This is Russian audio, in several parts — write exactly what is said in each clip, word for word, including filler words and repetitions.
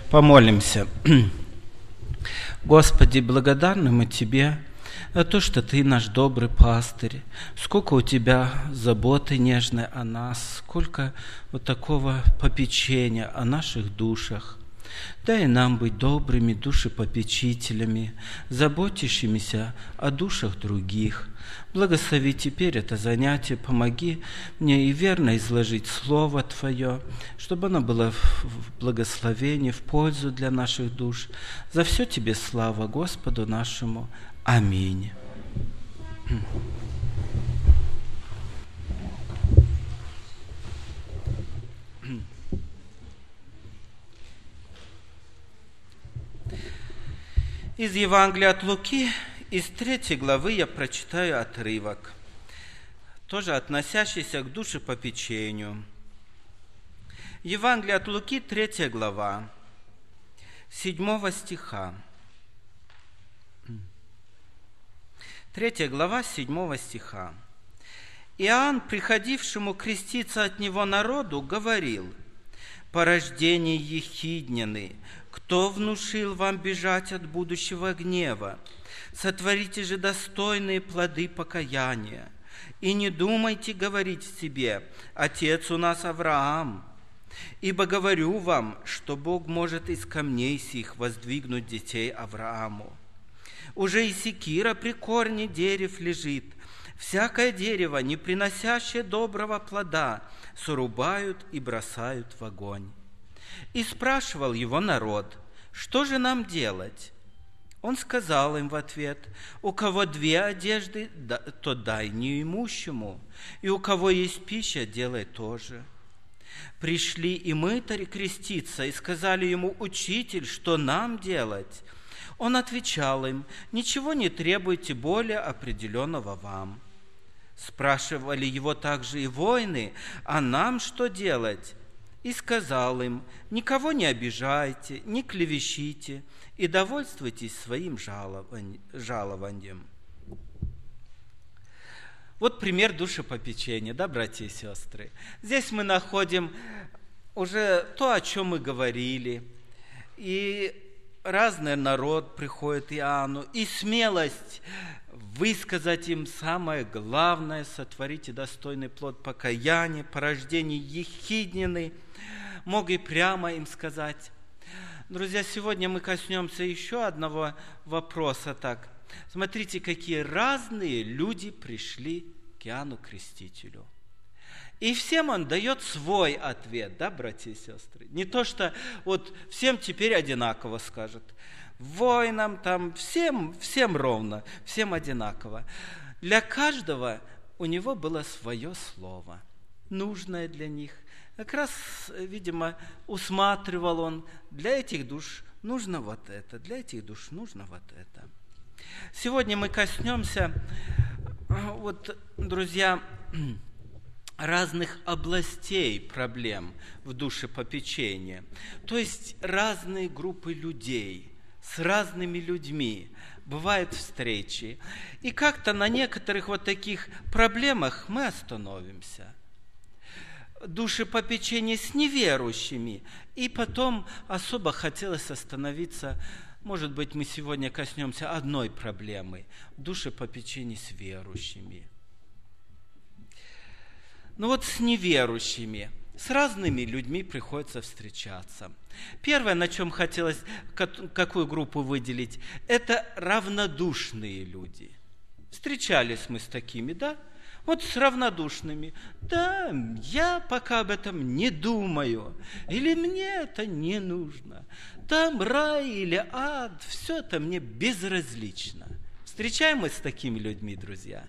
Помолимся. Господи, благодарны мы Тебе за то, что Ты наш добрый пастырь. Сколько у Тебя заботы нежной о нас, сколько вот такого попечения о наших душах. Дай нам быть добрыми душепопечителями, заботящимися о душах других. Благослови теперь это занятие, помоги мне и верно изложить Слово Твое, чтобы оно было в благословении, в пользу для наших душ. За все Тебе слава, Господу нашему. Аминь. Из Евангелия от Луки, из третьей главы я прочитаю отрывок, тоже относящийся к душепопечению. Евангелие от Луки, третья глава, седьмого стиха. Третья глава, седьмого стиха. «Иоанн, приходившему креститься от него народу, говорил: порождение ехиднины, кто внушил вам бежать от будущего гнева? Сотворите же достойные плоды покаяния. И не думайте говорить себе: отец у нас Авраам. Ибо говорю вам, что Бог может из камней сих воздвигнуть детей Аврааму. Уже и секира при корне дерев лежит. Всякое дерево, не приносящее доброго плода, срубают и бросают в огонь». И спрашивал его народ: что же нам делать? Он сказал им в ответ: у кого две одежды, то дай неимущему, и у кого есть пища, делай то же. Пришли и мытари креститься, и сказали ему: учитель, что нам делать? Он отвечал им: ничего не требуйте более определенного вам. Спрашивали его также и воины: а нам что делать? И сказал им: никого не обижайте, не клевещите, и довольствуйтесь своим жалованием. Вот пример душепопечения, да, братья и сестры? Здесь мы находим уже то, о чем мы говорили, и разный народ приходит Иоанну, и смелость высказать им самое главное: сотворите достойный плод покаяния, порождение ехиднины. Мог и прямо им сказать. Друзья, сегодня мы коснемся еще одного вопроса. Так, смотрите, какие разные люди пришли к Иоанну Крестителю. И всем он дает свой ответ, да, братья и сестры? Не то, что вот всем теперь одинаково скажет. Воинам там, всем, всем ровно, всем одинаково. Для каждого у него было свое слово, нужное для них. Как раз, видимо, усматривал он: для этих душ нужно вот это, для этих душ нужно вот это. Сегодня мы коснемся, вот, друзья, разных областей проблем в душепопечении. То есть разные группы людей, с разными людьми бывают встречи. И как-то на некоторых вот таких проблемах мы остановимся. Душепопечение с неверующими. И потом особо хотелось остановиться, может быть, мы сегодня коснемся одной проблемы – душепопечение с верующими. Ну вот с неверующими, с разными людьми приходится встречаться. Первое, на чем хотелось, какую группу выделить, это равнодушные люди. Встречались мы с такими, да? Вот с равнодушными. Да, я пока об этом не думаю. Или мне это не нужно. Там рай или ад, все это мне безразлично. Встречаем мы с такими людьми, друзья?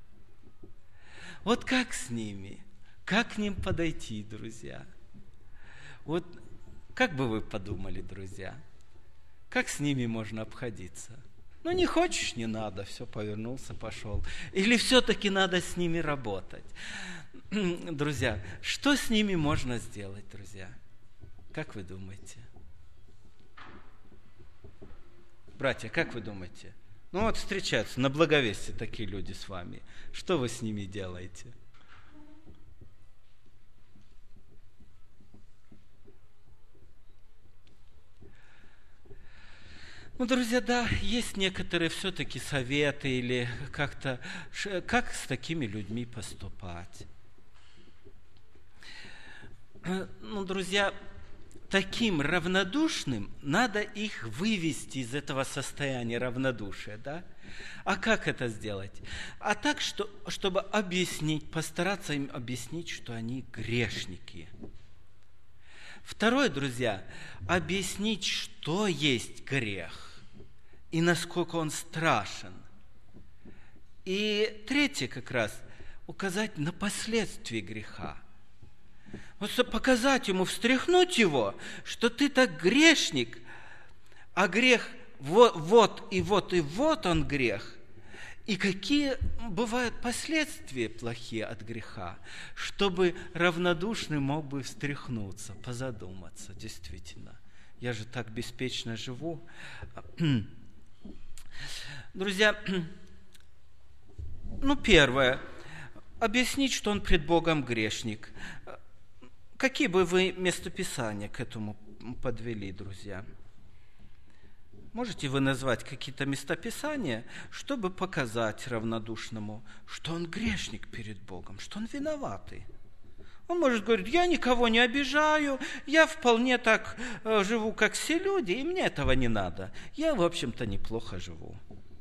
Вот как с ними? Как к ним подойти, друзья? Вот как бы вы подумали, друзья? Как с ними можно обходиться? Ну, не хочешь, не надо, все, повернулся, пошел. Или все-таки надо с ними работать? Друзья, что с ними можно сделать, друзья? Как вы думаете? Братья, как вы думаете? Ну вот встречаются на благовестие такие люди с вами. Что вы с ними делаете? Ну, друзья, да, есть некоторые все-таки советы или как-то, как с такими людьми поступать. Ну, друзья, таким равнодушным надо их вывести из этого состояния равнодушия, да? А как это сделать? А так, что, чтобы объяснить, постараться им объяснить, что они грешники. Второе, друзья, объяснить, что есть грех и насколько он страшен. И третье, как раз, указать на последствия греха. Вот показать ему, встряхнуть его, что ты так грешник, а грех вот, вот и вот и вот он грех. И какие бывают последствия плохие от греха, чтобы равнодушный мог бы встряхнуться, позадуматься, действительно. Я же так беспечно живу. Друзья, ну, первое, объяснить, что он пред Богом грешник. Какие бы вы местописания к этому подвели, друзья? Можете вы назвать какие-то местописания, чтобы показать равнодушному, что он грешник перед Богом, что он виноватый? Он может говорить: я никого не обижаю, я вполне так э, живу, как все люди, и мне этого не надо. Я, в общем-то, неплохо живу.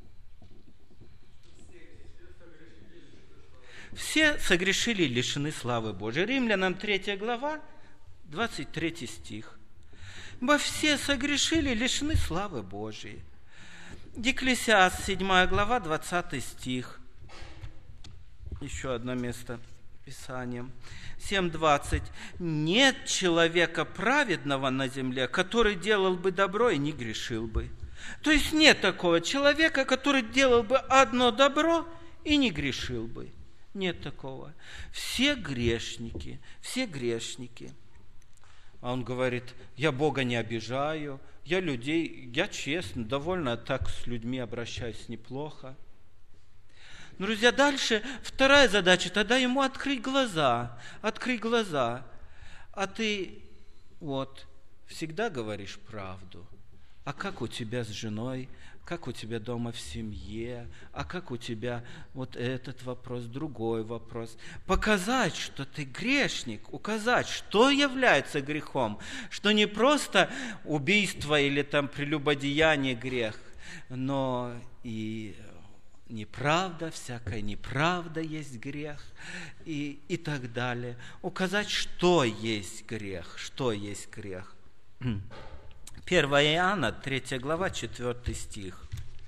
Все согрешили и лишены славы Божией. Римлянам третья глава, двадцать третий стих. Бо все согрешили, лишены славы Божией. Екклесиаст, седьмая глава, двадцатый стих. Еще одно место Писания. семь двадцать. Нет человека праведного на земле, который делал бы добро и не грешил бы. То есть нет такого человека, который делал бы одно добро и не грешил бы. Нет такого. Все грешники, все грешники. А он говорит: я Бога не обижаю, я людей, я честно, довольно так с людьми обращаюсь неплохо. Друзья, дальше вторая задача, тогда ему открыть глаза, открыть глаза. А ты вот всегда говоришь правду. А как у тебя с женой? Как у тебя дома в семье? А как у тебя вот этот вопрос, другой вопрос? Показать, что ты грешник, указать, что является грехом, что не просто убийство или там прелюбодеяние грех, но и неправда, всякая неправда есть грех и, и так далее. Указать, что есть грех, что есть грех. первое Иоанна, третья глава, четвёртый стих.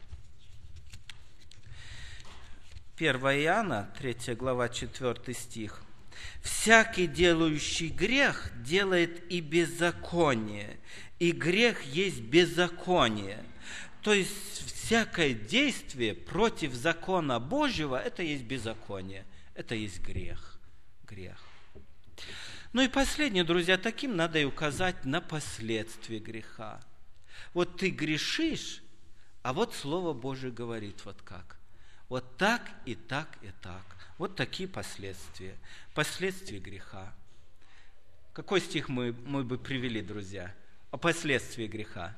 первое Иоанна, третья глава, четвёртый стих. «Всякий, делающий грех, делает и беззаконие, и грех есть беззаконие». То есть всякое действие против закона Божьего – это есть беззаконие, это есть грех. Грех. Ну и последнее, друзья, таким надо и указать на последствия греха. Вот ты грешишь, а вот Слово Божие говорит вот как. Вот так и так и так. Вот такие последствия. Последствия греха. Какой стих мы, мы бы привели, друзья? О последствии греха.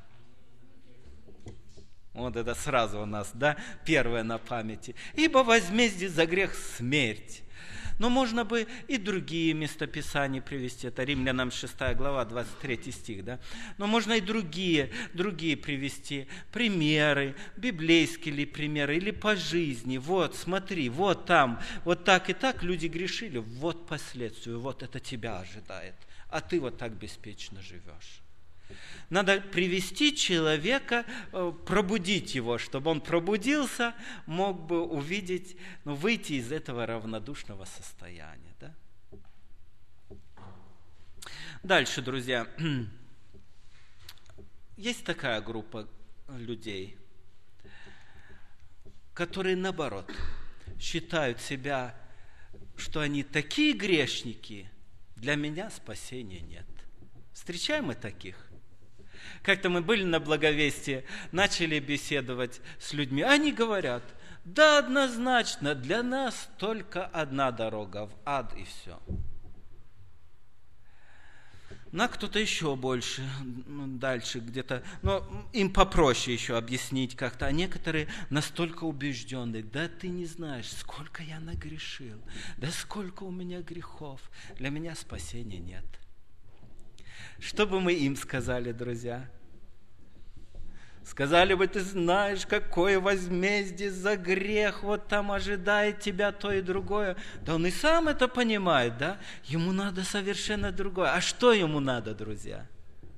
Вот это сразу у нас, да, первое на памяти. «Ибо возмездие за грех смерть». Но можно бы и другие местописания привести. Это Римлянам шестая глава, двадцать третий стих. Да? Но можно и другие, другие привести. Примеры, библейские ли примеры, или по жизни. Вот, смотри, вот там, вот так и так люди грешили. Вот последствия, вот это тебя ожидает. А ты вот так беспечно живешь. Надо привести человека, пробудить его, чтобы он пробудился, мог бы увидеть, ну, выйти из этого равнодушного состояния. Да? Дальше, друзья. Есть такая группа людей, которые, наоборот, считают себя, что они такие грешники, для меня спасения нет. Встречаем мы таких? Как-то мы были на Благовестии, начали беседовать с людьми. Они говорят: да, однозначно, для нас только одна дорога в ад и все. Ну, а кто-то еще больше, дальше где-то, но им попроще еще объяснить как-то. А некоторые настолько убежденные: да ты не знаешь, сколько я нагрешил, да сколько у меня грехов, для меня спасения нет. Что бы мы им сказали, друзья? Сказали бы: ты знаешь, какое возмездие за грех, вот там ожидает тебя то и другое. Да он и сам это понимает, да? Ему надо совершенно другое. А что ему надо, друзья?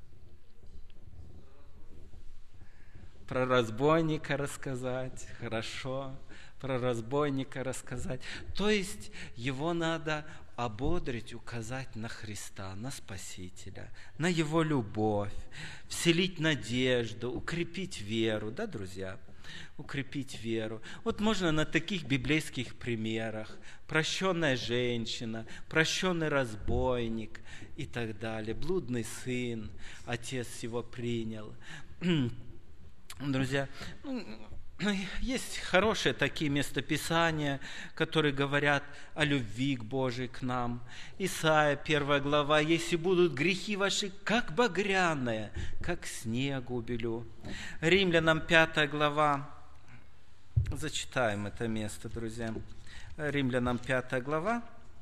Про разбойника рассказать, хорошо, про разбойника рассказать. То есть его надо ободрить, указать на Христа, на Спасителя, на Его любовь, вселить надежду, укрепить веру, да, друзья? Укрепить веру. Вот можно на таких библейских примерах: прощенная женщина, прощенный разбойник и так далее, блудный сын, отец его принял. Друзья, есть хорошие такие местописания, которые говорят о любви к Божией к нам. Исайя, первая глава: «Если будут грехи ваши, как багряные, как снег убелю». Римлянам, пятая глава, зачитаем это место, друзья. Римлянам, пятая глава,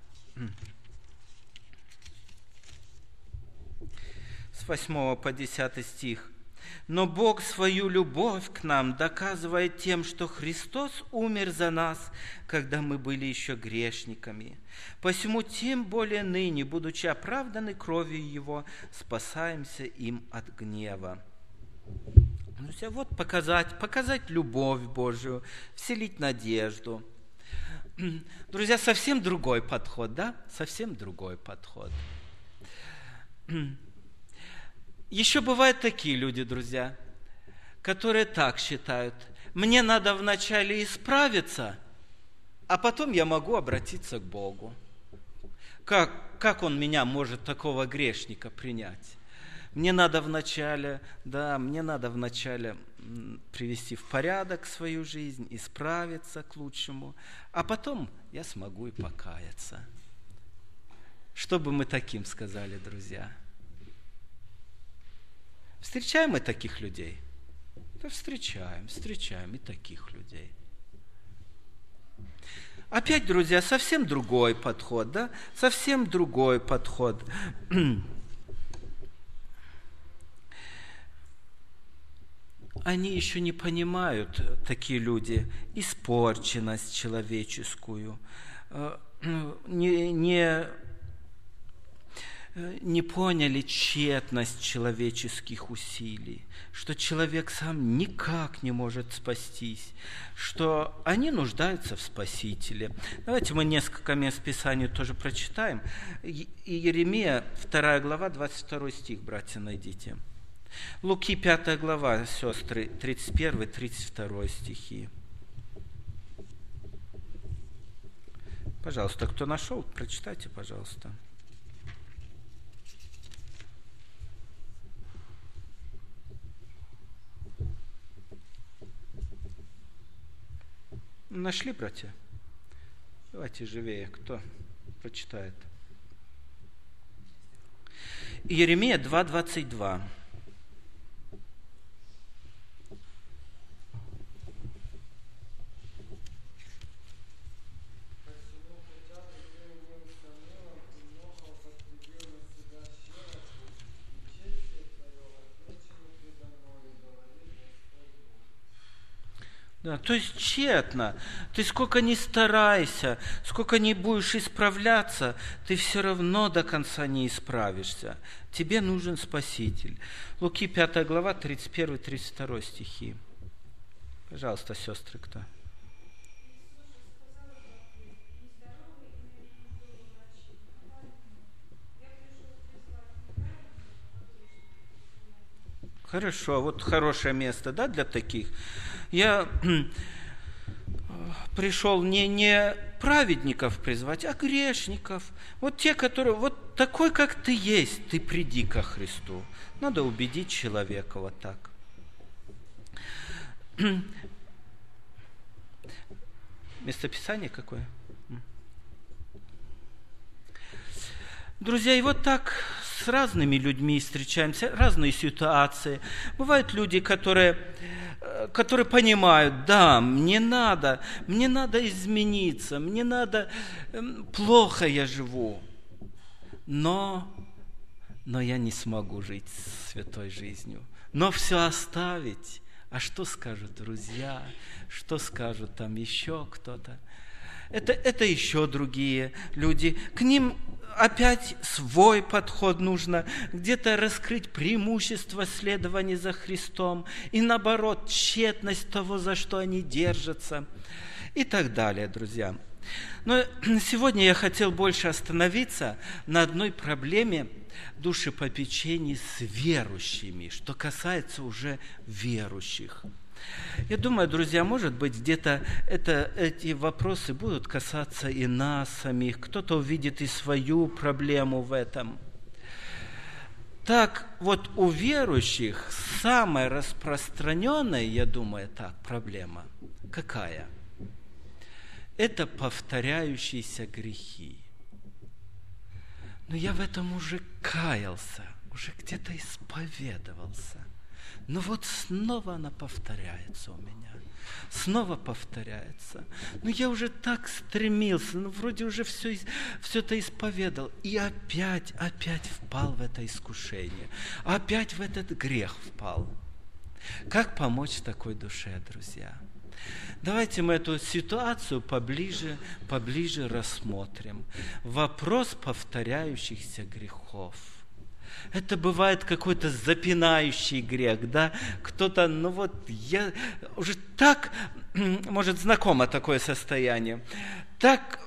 с восьмого по десятый стих. «Но Бог свою любовь к нам доказывает тем, что Христос умер за нас, когда мы были еще грешниками. Посему тем более ныне, будучи оправданы кровью Его, спасаемся им от гнева». Друзья, вот показать, показать любовь Божию, вселить надежду. Друзья, совсем другой подход, да? Совсем другой подход. Еще бывают такие люди, друзья, которые так считают: мне надо вначале исправиться, а потом я могу обратиться к Богу. Как, как Он меня может, такого грешника, принять? Мне надо вначале, да, мне надо вначале привести в порядок свою жизнь, исправиться к лучшему, а потом я смогу и покаяться. Что бы мы таким сказали, друзья? Встречаем мы таких людей? Да встречаем, встречаем и таких людей. Опять, друзья, совсем другой подход, да? Совсем другой подход. Они еще не понимают, такие люди, испорченность человеческую, не, не не поняли тщетность человеческих усилий, что человек сам никак не может спастись, что они нуждаются в Спасителе. Давайте мы несколько мест Писания тоже прочитаем. Иеремия, вторая глава, двадцать второй стих, братья, найдите. Луки, пятая глава, сестры, тридцать первый тридцать второй стихи. Пожалуйста, кто нашел, прочитайте, пожалуйста. Нашли, братья? Давайте живее, кто прочитает. Иеремия два двадцать два. Да, то есть тщетно. Ты сколько ни старайся, сколько ни будешь исправляться, ты все равно до конца не исправишься. Тебе нужен Спаситель. Луки, пятая глава, тридцать первый тридцать второй стихи. Пожалуйста, сестры, кто? Хорошо, вот хорошее место, да, для таких. Я пришел не, не праведников призвать, а грешников. Вот те, которые, вот такой, как ты есть, ты приди ко Христу. Надо убедить человека вот так. Местописание какое? Друзья, и вот так с разными людьми встречаемся, разные ситуации. Бывают люди, которые, которые понимают, да, мне надо, мне надо измениться, мне надо, плохо я живу, но, но я не смогу жить святой жизнью. Но все оставить, а что скажут друзья, что скажут там еще кто-то? Это, это еще другие люди. К ним опять свой подход нужно. Где-то раскрыть преимущество следования за Христом. И наоборот, тщетность того, за что они держатся. И так далее, друзья. Но сегодня я хотел больше остановиться на одной проблеме душепопечений с верующими, что касается уже верующих. Я думаю, друзья, может быть, где-то это, эти вопросы будут касаться и нас самих. Кто-то увидит и свою проблему в этом. Так вот, у верующих самая распространенная, я думаю, так, проблема какая? Это повторяющиеся грехи. Но я в этом уже каялся, уже где-то исповедовался. Но вот снова она повторяется у меня. Снова повторяется. Но я уже так стремился, ну вроде уже все, все это исповедал. И опять, опять впал в это искушение. Опять в этот грех впал. Как помочь такой душе, друзья? Давайте мы эту ситуацию поближе, поближе рассмотрим. Вопрос повторяющихся грехов. Это бывает какой-то запинающий грех, да? Кто-то, ну вот, я уже так, может, знакомо такое состояние, так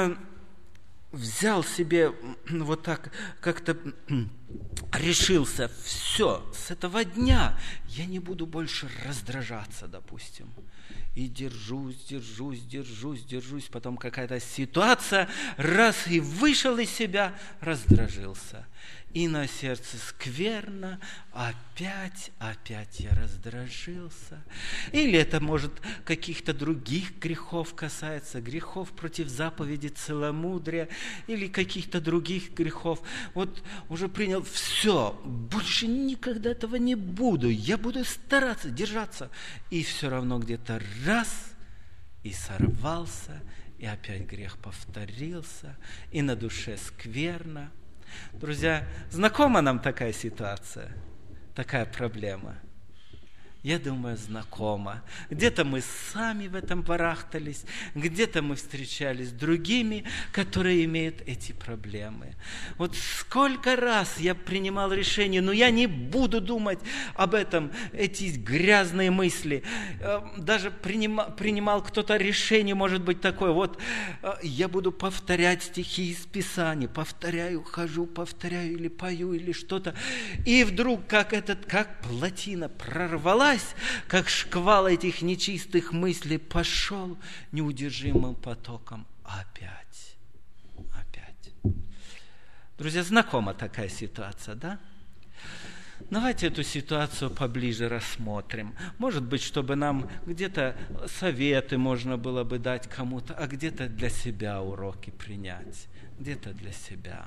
взял себе, вот так как-то решился, все, с этого дня я не буду больше раздражаться, допустим. И держусь, держусь, держусь, держусь. Потом какая-то ситуация, раз и вышел из себя, раздражился. И на сердце скверно, опять, опять я раздражился. Или это, может, каких-то других грехов касается, грехов против заповеди целомудрия, или каких-то других грехов. Вот уже принял, все, больше никогда этого не буду, я буду стараться, держаться. И все равно где-то раз, и сорвался, и опять грех повторился, и на душе скверно. Друзья, знакома нам такая ситуация, такая проблема? Я думаю, знакома. Где-то мы сами в этом барахтались, где-то мы встречались с другими, которые имеют эти проблемы. Вот сколько раз я принимал решение, но я не буду думать об этом, эти грязные мысли. Даже принимал, принимал кто-то решение, может быть, такое, вот я буду повторять стихи из Писания, повторяю, хожу, повторяю или пою, или что-то. И вдруг, как этот, как плотина прорвалась, как шквал этих нечистых мыслей пошел неудержимым потоком опять. Опять. Друзья, знакома такая ситуация, да? Давайте эту ситуацию поближе рассмотрим. Может быть, чтобы нам где-то советы можно было бы дать кому-то, а где-то для себя уроки принять. Где-то для себя.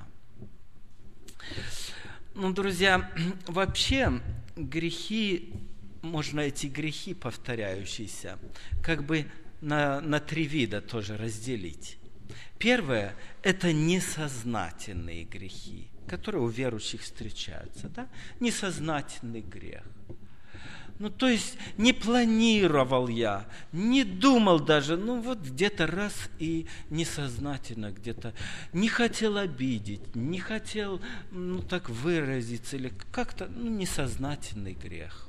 Ну, друзья, вообще грехи, можно эти грехи повторяющиеся, как бы на, на три вида тоже разделить. Первое – это несознательные грехи, которые у верующих встречаются. Да? Несознательный грех. Ну, то есть не планировал я, не думал даже, ну вот где-то раз и несознательно где-то, не хотел обидеть, не хотел, ну так выразиться, или как-то, ну, несознательный грех.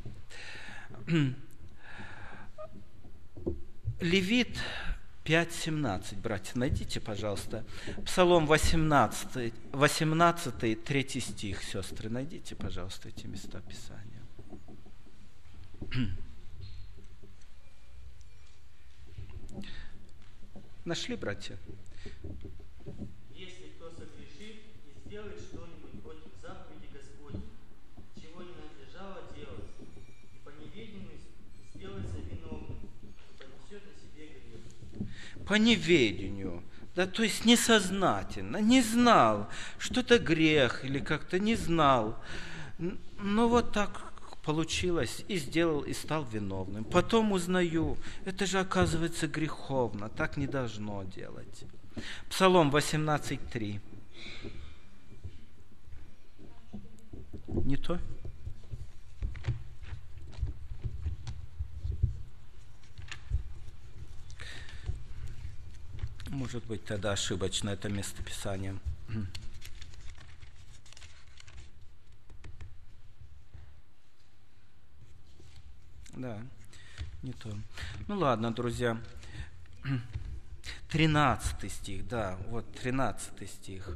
Левит пять семнадцать, братья, найдите, пожалуйста. Псалом восемнадцать, восемнадцатый, третий стих, сестры, найдите, пожалуйста, эти места Писания. Нашли, братья? Если кто согрешит и сделает что-нибудь против заповеди Господней, чего не надлежало делать, и по неведению сделается виновным, и понесет на себе грех. По неведению. Да, то есть несознательно, не знал, что это грех, или как-то не знал. Но вот так получилось, и сделал, и стал виновным. Потом узнаю, это же оказывается греховно, так не должно делать. Псалом восемнадцать три. Не то? Может быть, тогда ошибочно это местописание. Да, не то. Ну ладно, друзья. Тринадцатый стих, да, вот тринадцатый стих.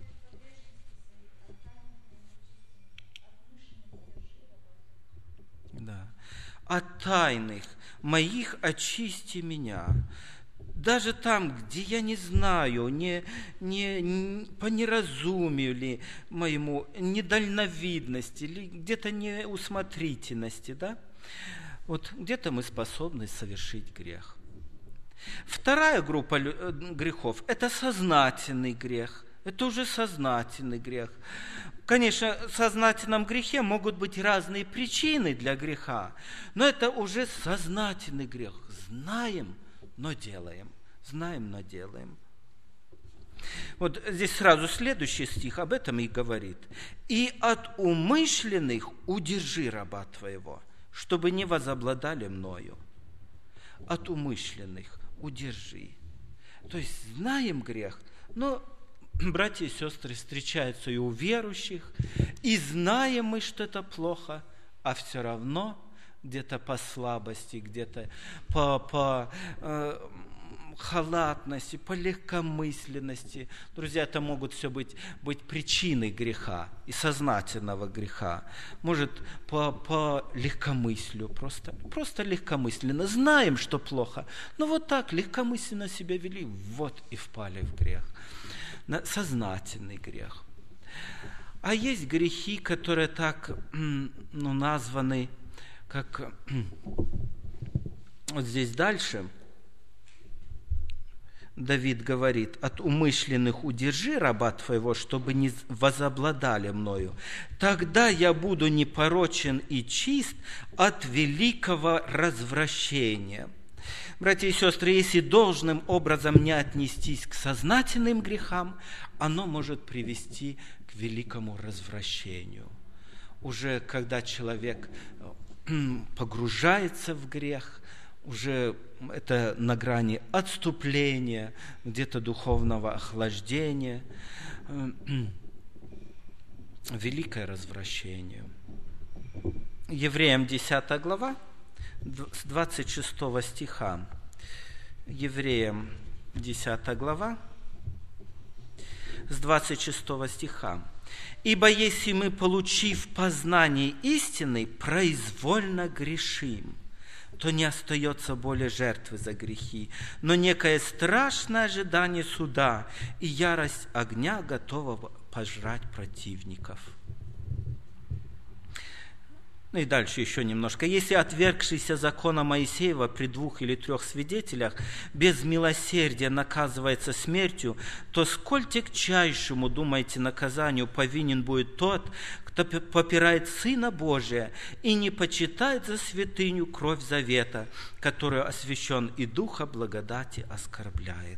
Да. От тайных моих очисти меня. Даже там, где я не знаю, не, не, не, по неразумию ли моему, недальновидности, или где-то неусмотрительности, да? Вот где-то мы способны совершить грех. Вторая группа грехов – это сознательный грех. Это уже сознательный грех. Конечно, в сознательном грехе могут быть разные причины для греха, но это уже сознательный грех. Знаем, но делаем. Знаем, но делаем. Вот здесь сразу следующий стих об этом и говорит. «И от умышленных удержи раба твоего, чтобы не возобладали мною». От умышленных удержи. То есть знаем грех, но, братья и сестры, встречаются и у верующих, и знаем мы, что это плохо, а все равно где-то по слабости, где-то по, по э, халатности, по легкомысленности. Друзья, это могут все быть, быть причиной греха и сознательного греха. Может, по, по легкомыслию, просто, просто легкомысленно. Знаем, что плохо, но вот так легкомысленно себя вели, вот и впали в грех. Сознательный грех. А есть грехи, которые так ну, названы, как вот здесь дальше Давид говорит: «От умышленных удержи раба твоего, чтобы не возобладали мною. Тогда я буду непорочен и чист от великого развращения». Братья и сестры, если должным образом не отнестись к сознательным грехам, оно может привести к великому развращению. Уже когда человек погружается в грех, уже это на грани отступления, где-то духовного охлаждения, великое развращение. Евреям десятая глава, с двадцать шестого стиха. Евреям десятая глава, с двадцать шестого стиха. «Ибо если мы, получив познание истины, произвольно грешим, то не остается более жертвы за грехи, но некое страшное ожидание суда и ярость огня, готового пожрать противников». Ну и дальше еще немножко. «Если отвергшийся закона Моисеева при двух или трех свидетелях без милосердия наказывается смертью, то сколь тягчайшему, думаете, наказанию повинен будет тот, кто попирает Сына Божия и не почитает за святыню кровь завета, которую освящен и Духа благодати оскорбляет».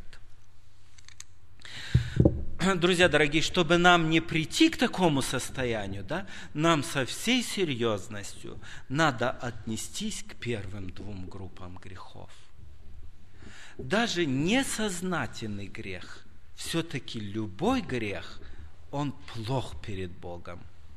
Друзья дорогие, чтобы нам не прийти к такому состоянию, да, нам со всей серьезностью надо отнестись к первым двум группам грехов. Даже несознательный грех, все-таки любой грех, он плох перед Богом.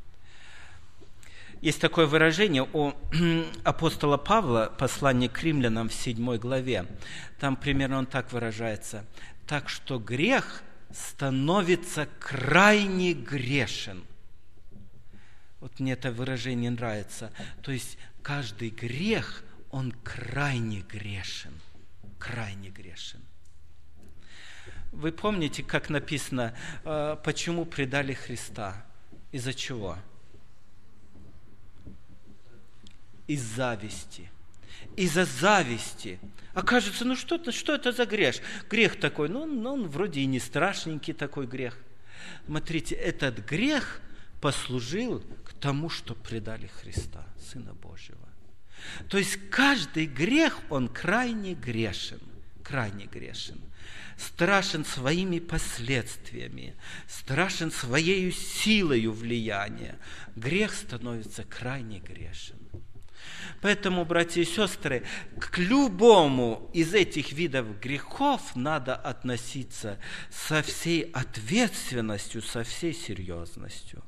Есть такое выражение у апостола Павла, послание к римлянам в седьмой главе. Там примерно он так выражается: «Так что грех становится крайне грешен». Вот мне это выражение нравится. То есть каждый грех, он крайне грешен. Крайне грешен. Вы помните, как написано, почему предали Христа? Из-за чего? Из зависти. из-за зависти. Окажется, ну что, что это за грех? Грех такой, ну, ну он вроде и не страшненький такой грех. Смотрите, этот грех послужил к тому, что предали Христа, Сына Божьего. То есть каждый грех, он крайне грешен, крайне грешен. Страшен своими последствиями, страшен своей силой влияния. Грех становится крайне грешен. Поэтому, братья и сестры, к любому из этих видов грехов надо относиться со всей ответственностью, со всей серьезностью.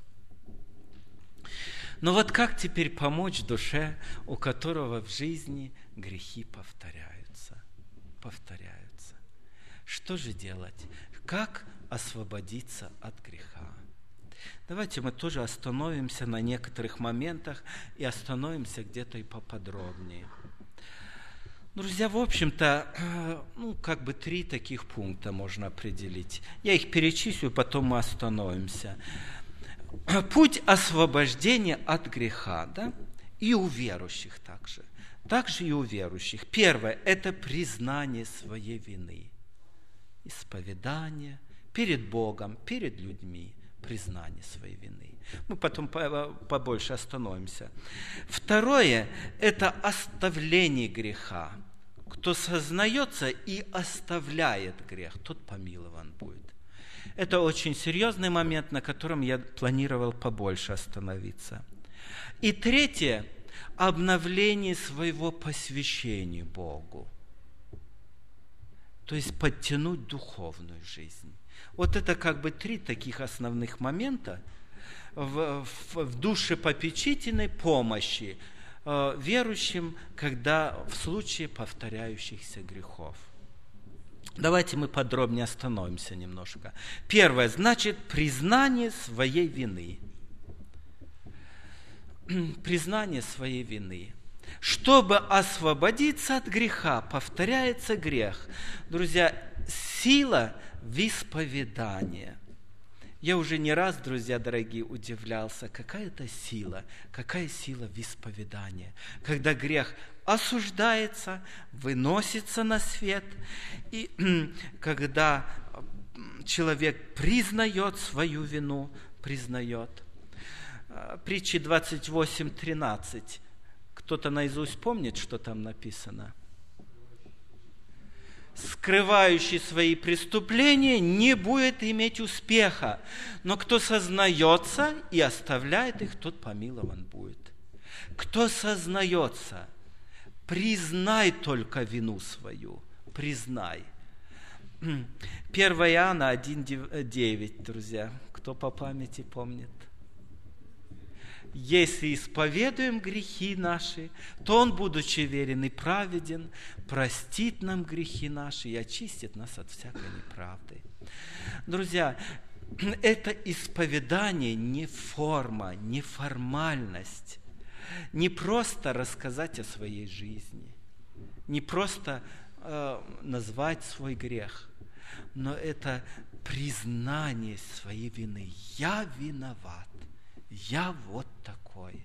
Но вот как теперь помочь душе, у которого в жизни грехи повторяются? Повторяются. Что же делать? Как освободиться от греха? Давайте мы тоже остановимся на некоторых моментах и остановимся где-то и поподробнее. Друзья, в общем-то, ну, как бы три таких пункта можно определить. Я их перечислю, потом мы остановимся. Путь освобождения от греха, да? И у верующих также. Также и у верующих. Первое – это признание своей вины. Исповедание перед Богом, перед людьми. Признание своей вины. Мы потом побольше остановимся. Второе – это оставление греха. Кто сознается и оставляет грех, тот помилован будет. Это очень серьезный момент, на котором я планировал побольше остановиться. И третье – обновление своего посвящения Богу. То есть подтянуть духовную жизнь. Вот это как бы три таких основных момента в, в, в душепопечительной помощи э, верующим, когда в случае повторяющихся грехов. Давайте мы подробнее остановимся немножко. Первое, значит, признание своей вины. Признание своей вины. Чтобы освободиться от греха, повторяется грех. Друзья, сила в исповедании. Я уже не раз, друзья дорогие, удивлялся, какая это сила, какая сила в исповедании. Когда грех осуждается, выносится на свет, и когда человек признает свою вину, признает. Притчи двадцать восемь тринадцать. Кто-то наизусть помнит, что там написано? Скрывающий свои преступления не будет иметь успеха, но кто сознается и оставляет их, тот помилован будет. Кто сознается, признай только вину свою, признай. первое Иоанна один девять, друзья, кто по памяти помнит? Если исповедуем грехи наши, то Он, будучи верен и праведен, простит нам грехи наши и очистит нас от всякой неправды. Друзья, это исповедание не форма, не формальность, не просто рассказать о своей жизни, не просто э, назвать свой грех, но это признание своей вины. Я виноват. Я вот такой.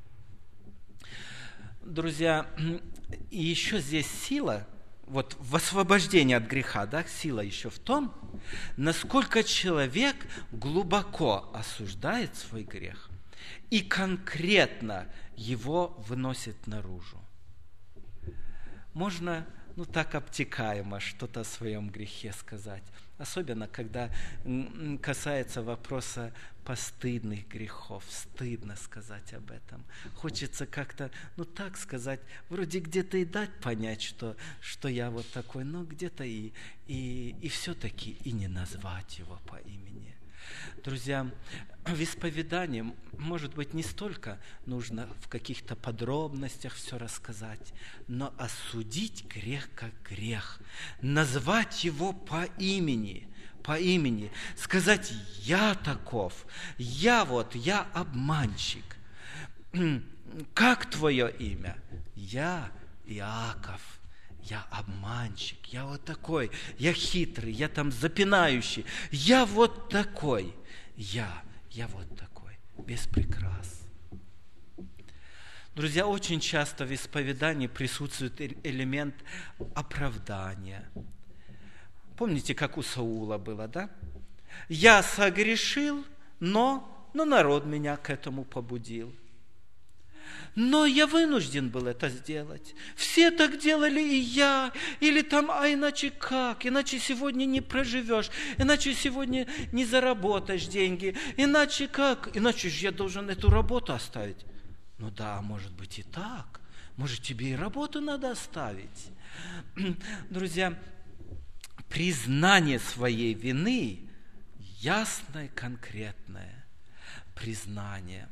Друзья, и еще здесь сила, вот в освобождении от греха, да, сила еще в том, насколько человек глубоко осуждает свой грех и конкретно его выносит наружу. Можно, ну так обтекаемо что-то о своем грехе сказать. Особенно, когда касается вопроса постыдных грехов. Стыдно сказать об этом. Хочется как-то, ну так сказать, вроде где-то и дать понять, что, что я вот такой, но где-то и, и, и все-таки и не назвать его по имени. Друзья, в исповедании, может быть, не столько нужно в каких-то подробностях все рассказать, но осудить грех как грех, назвать его по имени, по имени, сказать: я таков, я вот, я обманщик. Как твое имя? Я Иаков. Я обманщик, я вот такой, я хитрый, я там запинающий, я вот такой, я, я вот такой, без прикрас. Друзья, очень часто в исповедании присутствует элемент оправдания. Помните, как у Саула было, да? Я согрешил, но, но народ меня к этому побудил. Но я вынужден был это сделать. Все так делали, и я. Или там, а иначе как? Иначе сегодня не проживешь. Иначе сегодня не заработаешь деньги. Иначе как? Иначе же я должен эту работу оставить. Ну да, может быть и так. Может, тебе и работу надо оставить. Друзья, признание своей вины, ясное, конкретное признание.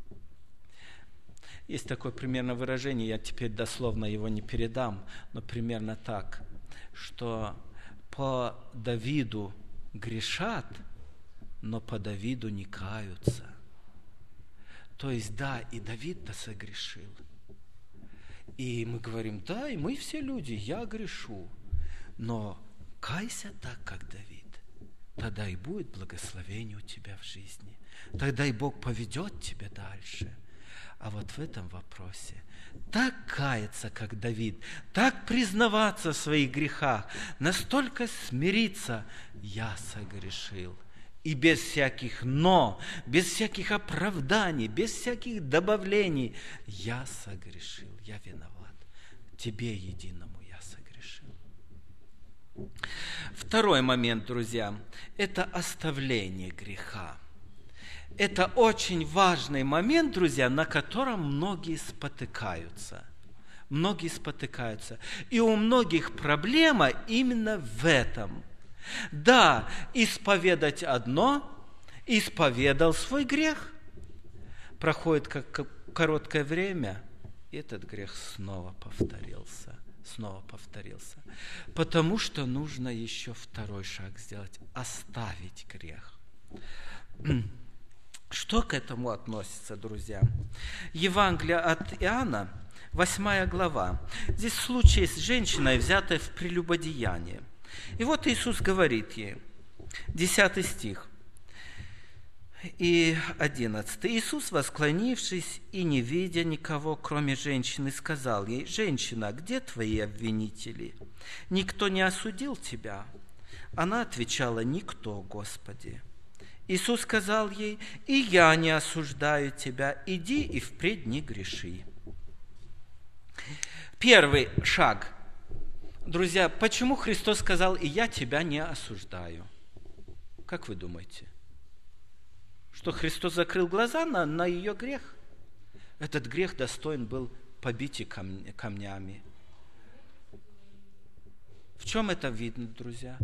Есть такое примерно выражение, я теперь дословно его не передам, но примерно так, что по Давиду грешат, но по Давиду не каются. То есть, да, и Давид-то согрешил. И мы говорим, да, и мы все люди, я грешу. Но кайся так, как Давид. Тогда и будет благословение у тебя в жизни. Тогда и Бог поведет тебя дальше. А вот в этом вопросе так каяться, как Давид, так признаваться в своих грехах, настолько смириться, я согрешил. И без всяких «но», без всяких оправданий, без всяких добавлений, я согрешил, я виноват. Тебе единому я согрешил. Второй момент, друзья, это оставление греха. Это очень важный момент, друзья, на котором многие спотыкаются. Многие спотыкаются. И у многих проблема именно в этом. Да, исповедать одно, исповедал свой грех. Проходит как короткое время, и этот грех снова повторился. Снова повторился. Потому что нужно еще второй шаг сделать. Оставить грех. Что к этому относится, друзья? Евангелие от Иоанна, восьмая глава. Здесь случай с женщиной, взятой в прелюбодеяние. И вот Иисус говорит ей, десятый стих и одиннадцатый. Иисус, восклонившись и не видя никого, кроме женщины, сказал ей: «Женщина, где твои обвинители? Никто не осудил тебя?» Она отвечала: «Никто, Господи». Иисус сказал ей: «И я не осуждаю тебя, иди и впредь не греши». Первый шаг. Друзья, почему Христос сказал: «И я тебя не осуждаю»? Как вы думаете? Что Христос закрыл глаза на, на ее грех? Этот грех достоин был побития камнями. В чем это видно, друзья?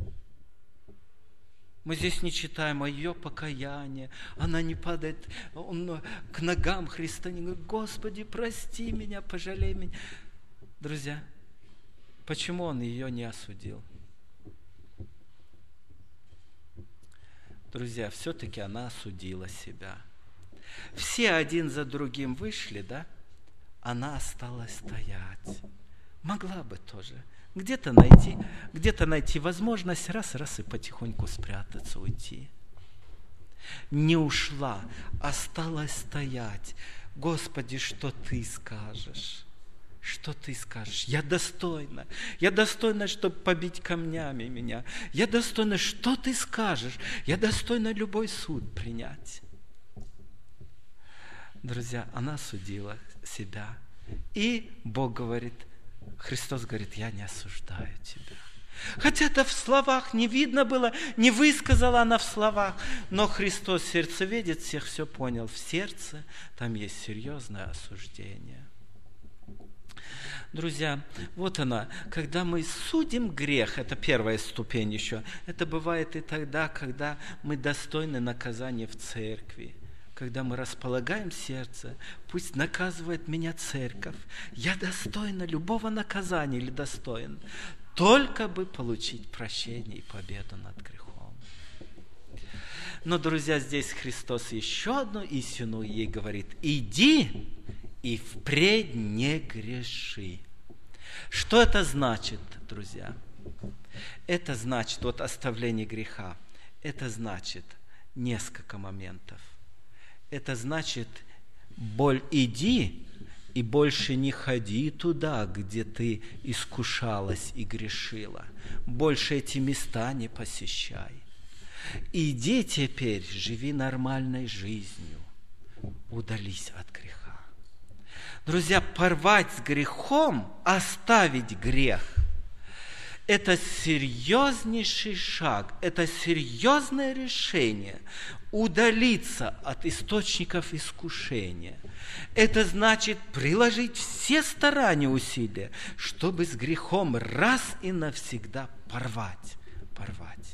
Мы здесь не читаем о ее покаянии. Она не падает он, к ногам Христа, не говорит: «Господи, прости меня, пожалей меня». Друзья, почему он ее не осудил? Друзья, все-таки она осудила себя. Все один за другим вышли, да? Она осталась стоять. Могла бы тоже. Где-то найти, где-то найти возможность раз-раз и потихоньку спрятаться, уйти. Не ушла, осталась стоять. Господи, что Ты скажешь? Что Ты скажешь? Я достойна. Я достойна, чтобы побить камнями меня. Я достойна, что Ты скажешь? Я достойна любой суд принять. Друзья, она судила себя. И Бог говорит, Христос говорит: «Я не осуждаю тебя». Хотя это в словах не видно было, не высказала она в словах, но Христос сердцеведец, всех все понял. В сердце там есть серьезное осуждение. Друзья, вот она, когда мы судим грех, это первая ступень еще, это бывает и тогда, когда мы достойны наказания в церкви. Когда мы располагаем сердце, пусть наказывает меня церковь. Я достойна любого наказания или достоин, только бы получить прощение и победу над грехом. Но, друзья, здесь Христос еще одну истину ей говорит: иди и впредь не греши. Что это значит, друзья? Это значит, вот оставление греха, это значит несколько моментов. Это значит, боль иди, И больше не ходи туда, где ты искушалась и грешила. Больше эти места не посещай. Иди теперь, живи нормальной жизнью. Удались от греха. Друзья, порвать с грехом, оставить грех – это серьезнейший шаг, это серьезное решение удалиться от источников искушения. Это значит приложить все старания, усилия, чтобы с грехом раз и навсегда порвать. порвать.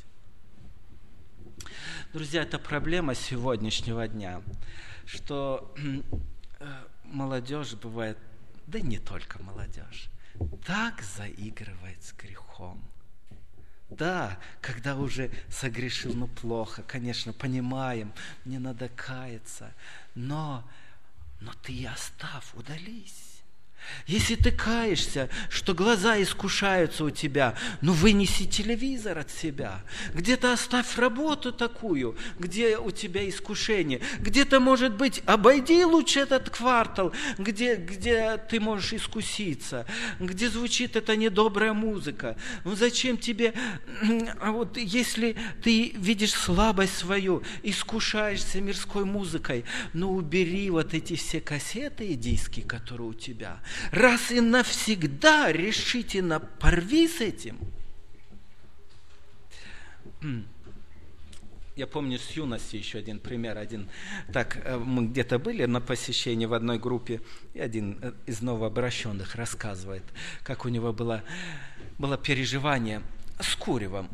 Друзья, это проблема сегодняшнего дня, что молодежь бывает, да не только молодежь, так заигрывает с грехом. Да, когда уже согрешил, ну плохо, конечно, понимаем, мне надо каяться, но, но ты оставь, удались. Если ты каешься, что глаза искушаются у тебя, ну вынеси телевизор от себя. Где-то оставь работу такую, где у тебя искушение. Где-то, может быть, обойди лучше этот квартал, где, где ты можешь искуситься, где звучит эта недобрая музыка. Ну зачем тебе, а вот если ты видишь слабость свою, искушаешься мирской музыкой, ну убери вот эти все кассеты и диски, которые у тебя. Раз и навсегда решительно порви с этим. Я помню с юности еще один пример. Один, так, мы где-то были на посещении в одной группе, и один из новообращенных рассказывает, как у него было, было переживание с куревом.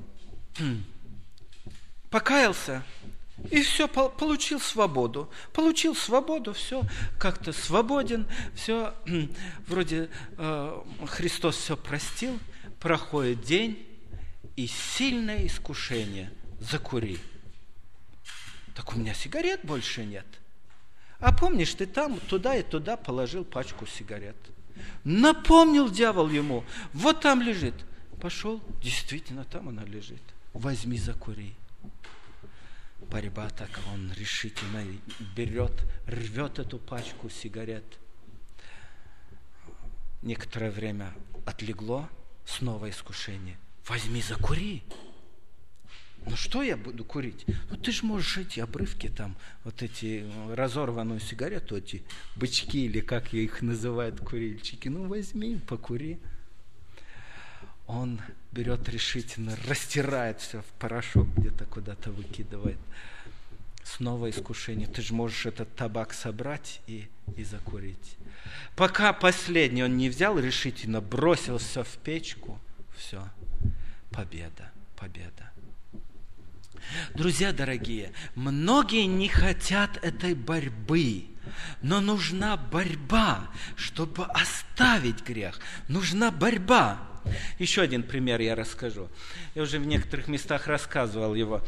Покаялся, и все, получил свободу. Получил свободу, все, как-то свободен, все, вроде э, Христос все простил, проходит день, и сильное искушение – закури. Так у меня сигарет больше нет. А помнишь, ты там туда и туда положил пачку сигарет. Напомнил дьявол ему, вот там лежит. Пошел, действительно, там она лежит. Возьми, закури. Борьба так, он решительно берет, рвет эту пачку сигарет. Некоторое время отлегло, снова искушение. Возьми, закури. Ну что я буду курить? Ну ты же можешь эти обрывки там, вот эти разорванную сигарету, эти бычки или как их называют курильщики. Ну возьми, покури. Он берет решительно, растирает все в порошок, где-то куда-то выкидывает. Снова искушение. Ты же можешь этот табак собрать и, и закурить. Пока последний он не взял, решительно бросил все в печку. Все. Победа, победа. Друзья дорогие, многие не хотят этой борьбы, но нужна борьба, чтобы оставить грех. Нужна борьба. Еще один пример я расскажу. Я уже в некоторых местах рассказывал его.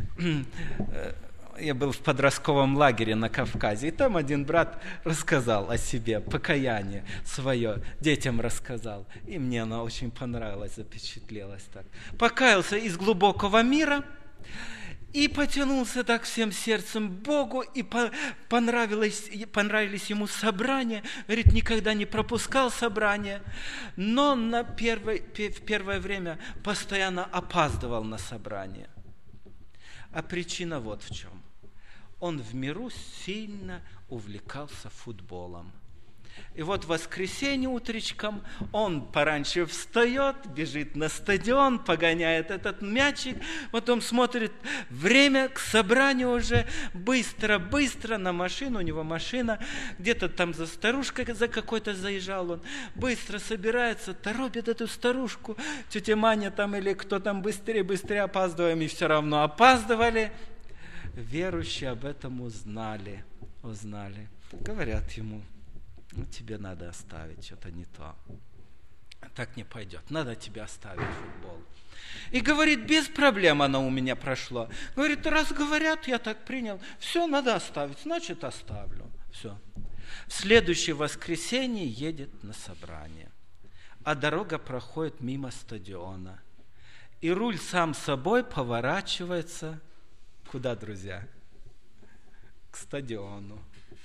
Я был в подростковом лагере на Кавказе, и там один брат рассказал о себе, покаяние свое, детям рассказал. И мне оно очень понравилось, запечатлелось так. Покаялся из глубокого мира и потянулся так всем сердцем к Богу, и понравилось, понравились ему собрания. Говорит, никогда не пропускал собрания, но на первое, в первое время постоянно опаздывал на собрание. А причина вот в чем. Он в миру сильно увлекался футболом. И вот в воскресенье утречком он пораньше встает, бежит на стадион, погоняет этот мячик, потом смотрит, время к собранию уже, быстро-быстро на машину, у него машина, где-то там за старушкой за какой-то заезжал он, быстро собирается, торопит эту старушку, тетя Маня там или кто там быстрее-быстрее опаздываем, и все равно опаздывали. Верующие об этом узнали, узнали, говорят ему, ну, тебе надо оставить, что-то не то. Так не пойдет, надо тебе оставить футбол. И говорит, без проблем оно у меня прошло. Говорит, раз говорят, я так принял, все, надо оставить, значит оставлю. Все. В следующее воскресенье едет на собрание, а дорога проходит мимо стадиона. И руль сам собой поворачивается, куда, друзья? К стадиону.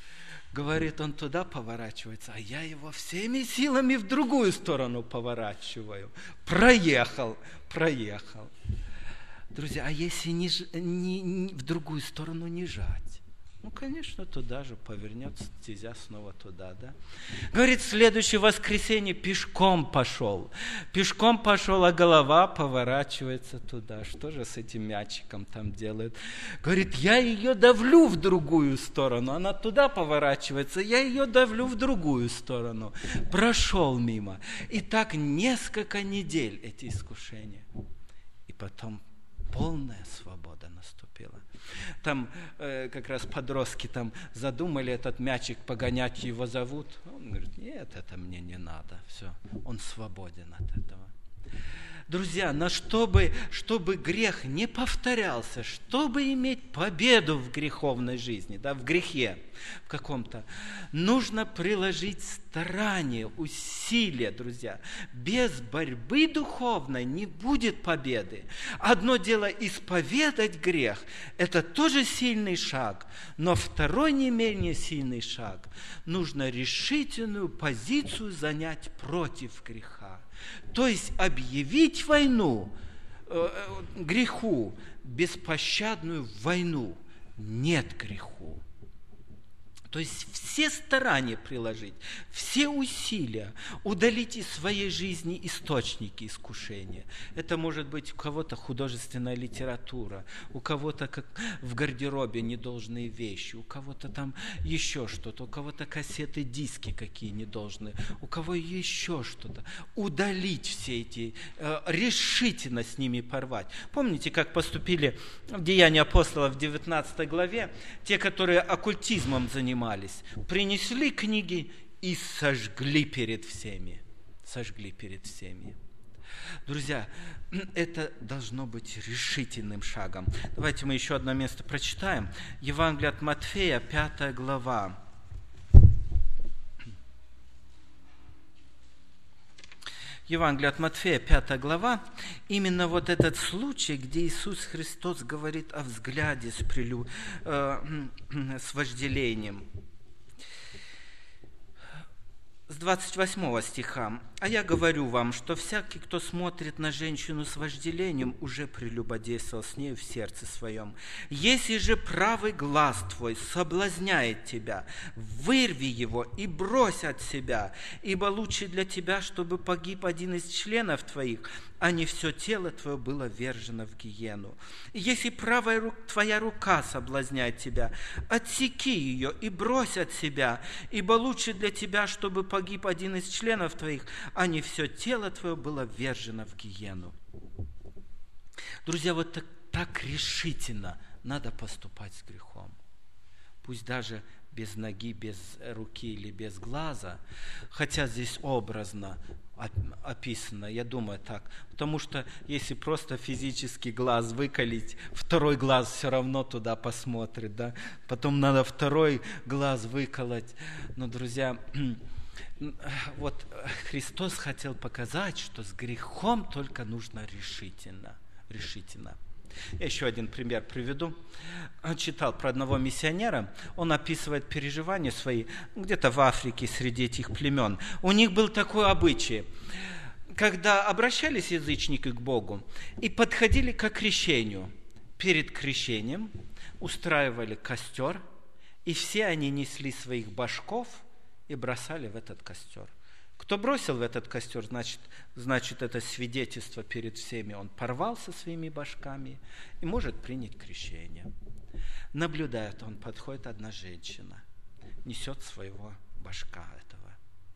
Говорит, он туда поворачивается, а я его всеми силами в другую сторону поворачиваю. Проехал, проехал. Друзья, а если не, не, не, в другую сторону не жать? Ну, конечно, туда же повернется стезя снова туда, да? Говорит, в следующее воскресенье пешком пошел. Пешком пошел, а голова поворачивается туда. Что же с этим мячиком там делают? Говорит, я ее давлю в другую сторону. Она туда поворачивается, я ее давлю в другую сторону. Прошел мимо. И так несколько недель эти искушения. И потом полная свобода наступила. Там э, как раз подростки там задумали этот мячик погонять, его зовут. Он говорит, нет, это мне не надо. Все, он свободен от этого. Друзья, но чтобы, чтобы грех не повторялся, чтобы иметь победу в греховной жизни, да, в грехе в каком-то, нужно приложить старание, усилия, друзья. Без борьбы духовной не будет победы. Одно дело исповедать грех, это тоже сильный шаг, но второй не менее сильный шаг. Нужно решительную позицию занять против греха. То есть объявить войну э, греху, беспощадную войну. Нет греху. То есть все старания приложить, все усилия удалить из своей жизни источники искушения. Это может быть у кого-то художественная литература, у кого-то как в гардеробе недолжные вещи, у кого-то там еще что-то, у кого-то кассеты, диски какие недолжные, у кого еще что-то. Удалить все эти, э, решительно с ними порвать. Помните, как поступили в Деяния апостолов в девятнадцатой главе, те, которые оккультизмом занимались, принесли книги и сожгли перед всеми. Сожгли перед всеми. Друзья, это должно быть решительным шагом. Давайте мы еще одно место прочитаем. Евангелие от Матфея, пятая глава. Евангелие от Матфея, пятая глава, именно вот этот случай, где Иисус Христос говорит о взгляде с, прилю, э, с вожделением. С двадцать восьмого стиха. «А я говорю вам, что всякий, кто смотрит на женщину с вожделением, уже прелюбодействовал с нею в сердце своем. Если же правый глаз твой соблазняет тебя, вырви его и брось от себя, ибо лучше для тебя, чтобы погиб один из членов твоих, а не все тело твое было вержено в гиену. И если правая рука, твоя рука соблазняет тебя, отсеки ее и брось от себя, ибо лучше для тебя, чтобы погиб один из членов твоих, а не все тело твое было вержено в гиену». Друзья, вот так, так решительно надо поступать с грехом. Пусть даже без ноги, без руки или без глаза, хотя здесь образно описано, я думаю так, потому что если просто физически глаз выколить, второй глаз все равно туда посмотрит, да? Потом надо второй глаз выколоть. Но, друзья, вот Христос хотел показать, что с грехом только нужно решительно, решительно. Я еще один пример приведу. Читал про одного миссионера. Он описывает переживания свои где-то в Африке среди этих племен. У них был такой обычай. Когда обращались язычники к Богу и подходили к крещению, перед крещением устраивали костер, и все они несли своих башков и бросали в этот костер. Кто бросил в этот костер, значит, значит, это свидетельство перед всеми. Он порвал со своими башками и может принять крещение. Наблюдает он, подходит одна женщина, несет своего башка этого.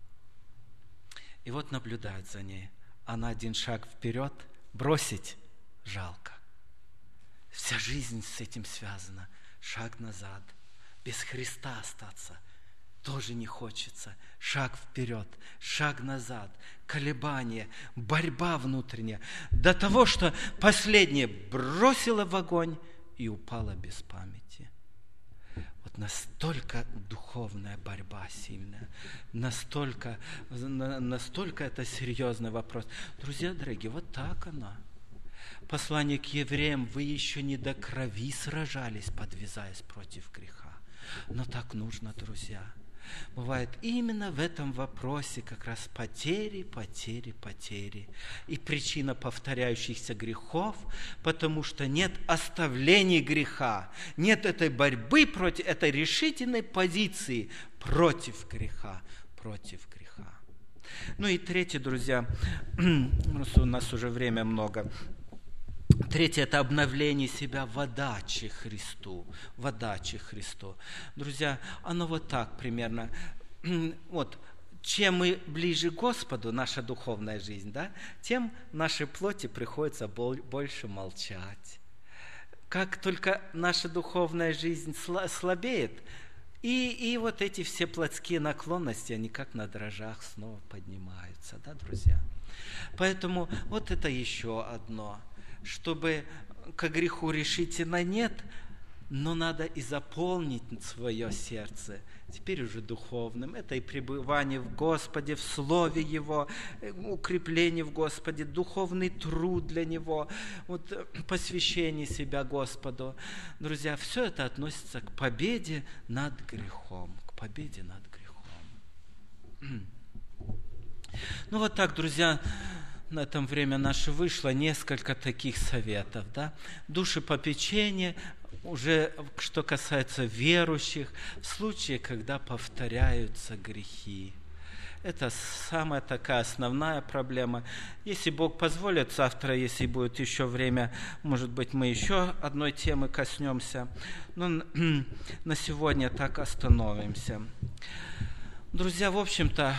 И вот наблюдает за ней. Она один шаг вперед, бросить жалко. Вся жизнь с этим связана. Шаг назад. Без Христа остаться тоже не хочется. Шаг вперед, шаг назад, колебание, борьба внутренняя. До того, что последнее бросило в огонь и упало без памяти. Вот настолько духовная борьба сильная, настолько, настолько это серьезный вопрос. Друзья дорогие, вот так оно. Послание к евреям: вы еще не до крови сражались, подвязаясь против греха. Но так нужно, друзья. бывает именно в этом вопросе как раз потери, потери, потери. И причина повторяющихся грехов, потому что нет оставления греха, нет этой борьбы против, этой решительной позиции против греха, против греха. Ну и третье, друзья, у нас уже время много. Третье – это обновление себя в отдаче Христу, в отдаче Христу. Друзья, оно вот так примерно. Вот, чем мы ближе к Господу, наша духовная жизнь, да, тем нашей плоти приходится больше молчать. Как только наша духовная жизнь слабеет, и, и вот эти все плотские наклонности, они как на дрожжах снова поднимаются, да, друзья? Поэтому вот это еще одно. Чтобы к греху решительно нет, но надо и заполнить свое сердце, теперь уже духовным. Это и пребывание в Господе, в Слове Его, укрепление в Господе, духовный труд для Него, вот, посвящение себя Господу. Друзья, все это относится к победе над грехом, к победе над грехом. Ну вот так, друзья, на этом время наше вышло, несколько таких советов. Да? Душепопечение, уже что касается верующих, в случае, когда повторяются грехи. Это самая такая основная проблема. Если Бог позволит, завтра, если будет еще время, может быть, мы еще одной темы коснемся. Но на сегодня так остановимся. Друзья, в общем-то,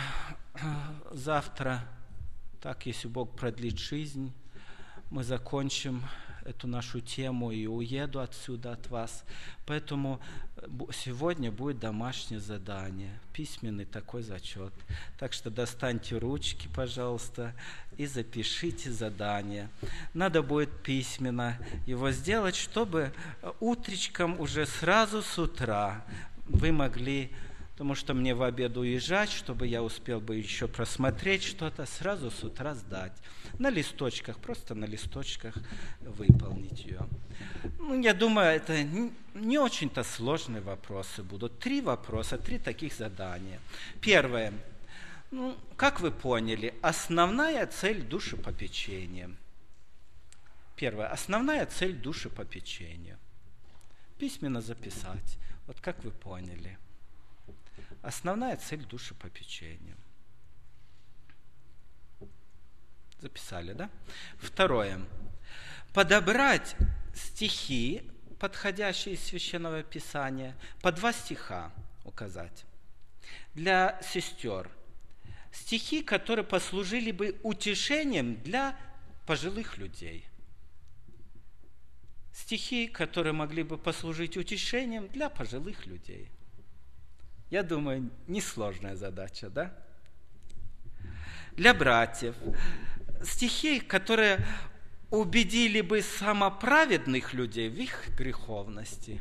завтра, так, если Бог продлит жизнь, мы закончим эту нашу тему и уеду отсюда от вас. Поэтому сегодня будет домашнее задание, письменный такой зачет. Так что достаньте ручки, пожалуйста, и запишите задание. Надо будет письменно его сделать, чтобы утречком уже сразу с утра вы могли, потому что мне в обед уезжать, чтобы я успел бы еще просмотреть что-то, сразу с утра сдать. На листочках, просто на листочках выполнить ее. Ну, я думаю, это не очень-то сложные вопросы будут. Три вопроса, три таких задания. Первое. Ну, как вы поняли, основная цель душепопечения. Первое. Основная цель душепопечения. Письменно записать. Вот как вы поняли. Основная цель душепопечения. Записали, да? Второе. Подобрать стихи, подходящие из Священного Писания, по два стиха указать. Для сестер. Стихи, которые послужили бы утешением для пожилых людей. Стихи, которые могли бы послужить утешением для пожилых людей. Я думаю, несложная задача, да? Для братьев. Стихи, которые убедили бы самоправедных людей в их греховности.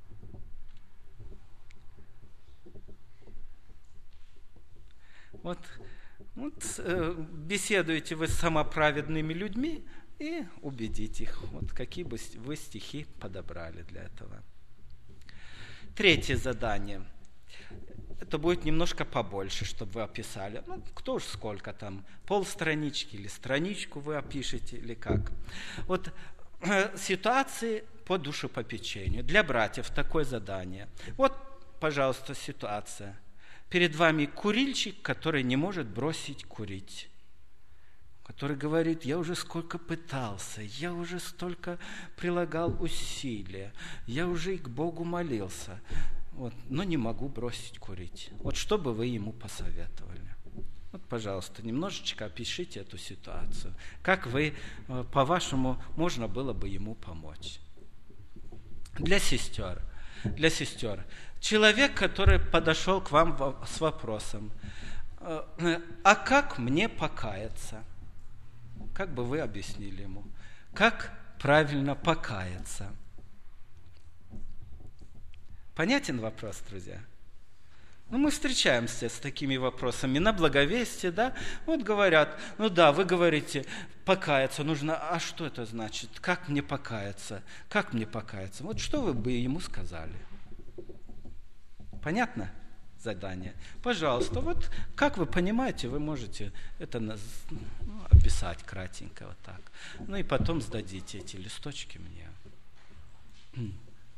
Вот, вот э, беседуете вы с самоправедными людьми и убедите их. Вот какие бы вы стихи подобрали для этого. Третье задание. Это будет немножко побольше, чтобы вы описали. Ну, кто уж сколько там, полстранички или страничку вы опишете, или как. Вот э, ситуации по душепопечению. Для братьев такое задание. Вот, пожалуйста, ситуация. Перед вами курильщик, который не может бросить курить. Который говорит, я уже сколько пытался, я уже столько прилагал усилия, я уже и к Богу молился. Вот, но не могу бросить курить. Вот что бы вы ему посоветовали? Вот, пожалуйста, немножечко опишите эту ситуацию. Как вы, по-вашему, можно было бы ему помочь? Для сестер. Для сестер. Человек, который подошел к вам с вопросом, а как мне покаяться? Как бы вы объяснили ему? Как правильно покаяться? Понятен вопрос, друзья? Ну, мы встречаемся с такими вопросами на благовестии, да? Вот говорят, ну да, вы говорите, покаяться нужно, а что это значит? Как мне покаяться? Как мне покаяться? Вот что вы бы ему сказали? Понятно? задание. Пожалуйста, вот как вы понимаете, вы можете это ну, описать кратенько вот так. Ну и потом сдадите эти листочки мне.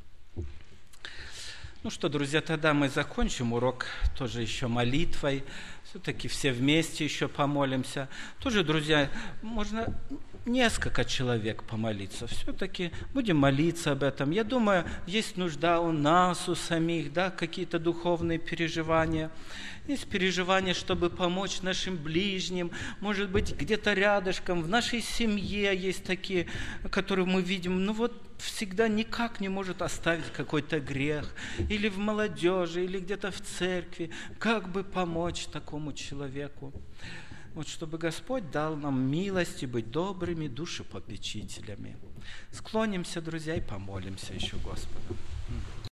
Ну что, друзья, тогда мы закончим урок тоже еще молитвой. Все-таки все вместе еще помолимся. Тоже, друзья, можно несколько человек помолиться. Все-таки будем молиться об этом. Я думаю, есть нужда у нас, у самих, да, какие-то духовные переживания. Есть переживания, чтобы помочь нашим ближним. Может быть, где-то рядышком, в нашей семье есть такие, которые мы видим, ну вот всегда никак не может оставить какой-то грех. Или в молодежи, или где-то в церкви. Как бы помочь такому человеку? Вот чтобы Господь дал нам милости быть добрыми душепопечителями. Склонимся, друзья, и помолимся еще Господу.